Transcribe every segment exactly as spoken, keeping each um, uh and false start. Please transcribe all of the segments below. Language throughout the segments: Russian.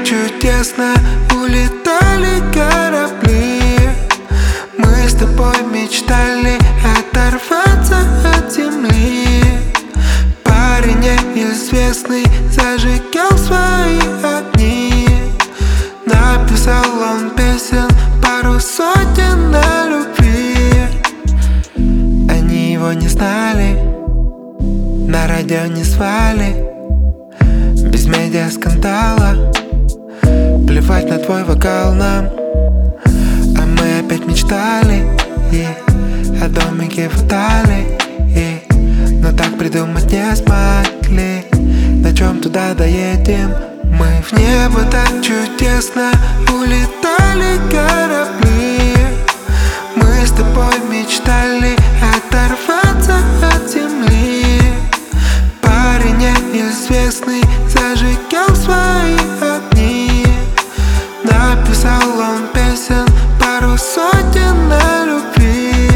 чудесно улетали корабли. Мы с тобой мечтали оторваться от земли. Парень неизвестный зажигал свои огни. Написал он песен пару сотен на любви. Они его не знали, на радио не звали. Без медиа-скандала, плевать на твой вокал нам. А мы опять мечтали и о домике в Италии и, но так придумать не смогли. На чем туда доедем? Мы в небо так чудесно улетали корабли. Мы с тобой мечтали оторваться от земли. Парень неизвестный зажигал свои огни. Написал он песен пару сотен на любви.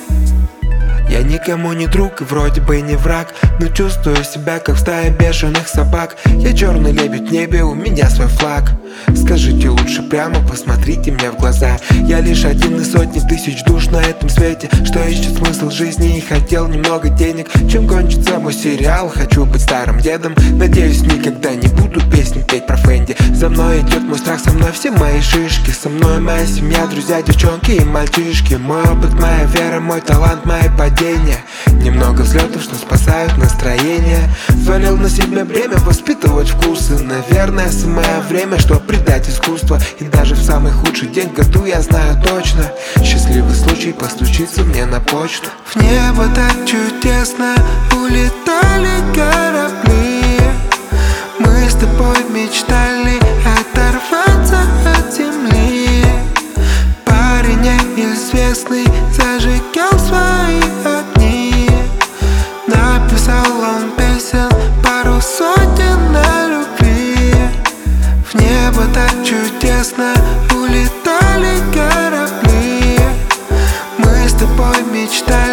Я никому не друг и вроде бы не враг, но чувствую себя как в стае бешеных собак. Я черный лебедь в небе, у меня свой флаг. Скажите лучше прямо, посмотрите мне в глаза. Я лишь один из сотни тысяч душ на этом свете, что ищет смысл жизни и хотел немного денег. Чем кончится мой сериал? Хочу быть старым дедом. Надеюсь, никогда не буду песни петь про Фэнди. За мной идет мой страх, со мной все мои шишки. Со мной моя семья, друзья, девчонки и мальчишки. Мой опыт, моя вера, мой талант, мои падения. Немного взлетов, что спасают настроение. Взвалил на себя бремя воспитывать вкусы. Наверное, самое время, что предать искусство. И даже в самый худший день в году я знаю точно, счастливый случай постучится мне на почту. В небо так чудесно улетали корабли. Мы с тобой мечтали оторваться от земли. Парень неизвестный зажигал свои огни. Написал он песен пару сотен на любви. В небо так чудесно улетали корабли. Мы с тобой мечтали